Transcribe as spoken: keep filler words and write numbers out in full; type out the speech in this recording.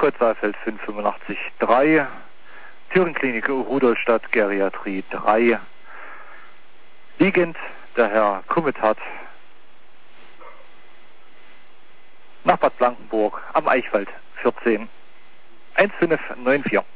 Kreuzalfeld fünf fünfundachtzig drei, Thürenklinik Rudolstadt Geriatrie drei, liegend der Herr Kummetat nach Bad Blankenburg am Eichwald vierzehn, eins fünf neun vier.